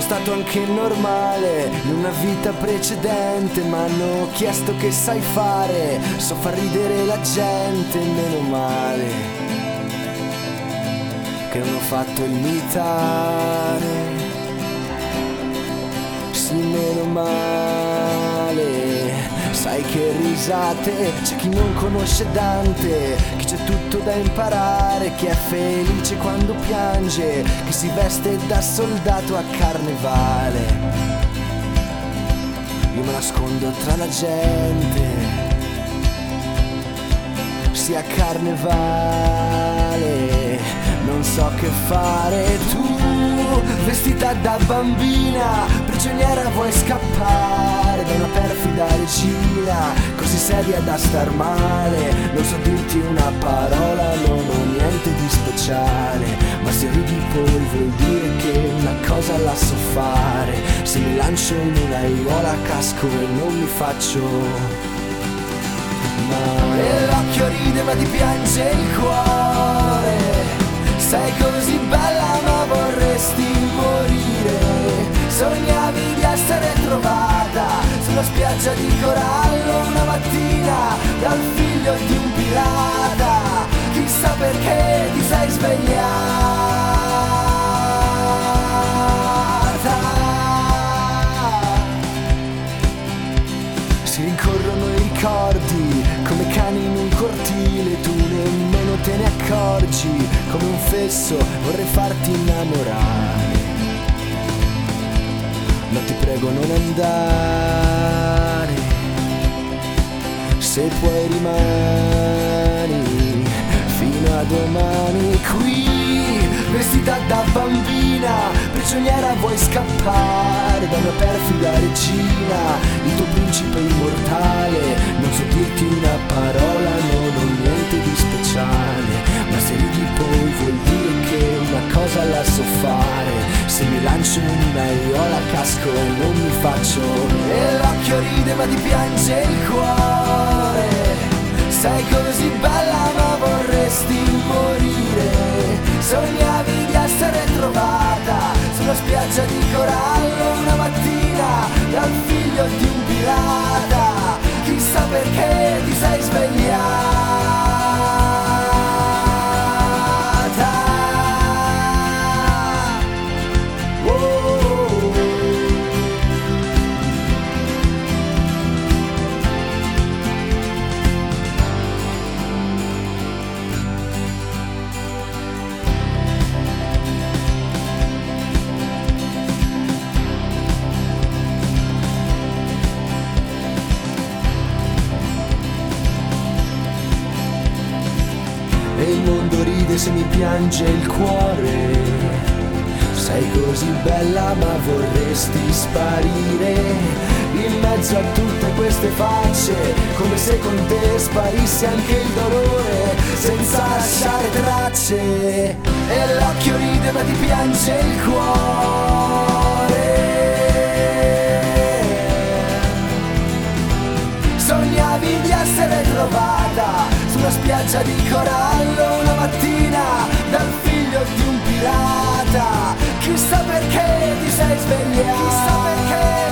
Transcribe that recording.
stato anche normale in una vita precedente, ma hanno chiesto che sai fare, so far ridere la gente, meno male che non ho fatto il militare, sì meno male. Sai che risate, c'è chi non conosce Dante, chi c'è tutto da imparare, chi è felice quando piange, chi si veste da soldato a carnevale. Io me nascondo tra la gente, sia carnevale, non so che fare. Tu, vestita da bambina, prigioniera vuoi scappare da una perfida regina, così seria da star male. Non so dirti una parola, non ho niente di speciale, ma se ridi poi vuol dire che una cosa la so fare. Se mi lancio in una aiuola casco e non mi faccio male. E l'occhio ride ma ti piange il cuore, sei così bella ma vorresti morire. Sognavi di essere trovata sulla spiaggia di corallo una mattina dal figlio di un pirata. Chissà perché ti sei svegliata. Si rincorrono i ricordi come cani in un cortile, tu nemmeno te ne accorgi, come un fesso vorrei farti innamorare. Ma ti prego non andare, se puoi rimani fino a domani. Qui, vestita da bambina, prigioniera vuoi scappare da una perfida regina, il tuo principe immortale. Non so dirti una parola, non ho niente di speciale, ma se ridi poi vuol dire che una cosa la so fare. Se mi lancio in un'aiola casco e non mi faccio. E l'occhio ride ma ti piange il cuore, sei così bella ma vorresti morire. Sognavi di essere trovata sulla spiaggia di corallo una mattina dal figlio di un pirata. Chissà perché ti sei svegliata. E il mondo ride se mi piange il cuore, sei così bella ma vorresti sparire in mezzo a tutte queste facce, come se con te sparisse anche il dolore senza lasciare tracce. E l'occhio ride ma ti piange il cuore, sognavi di essere trovata sulla spiaggia di corallo una mattina dal figlio di un pirata. Chissà perché ti sei svegliata. Chissà perché.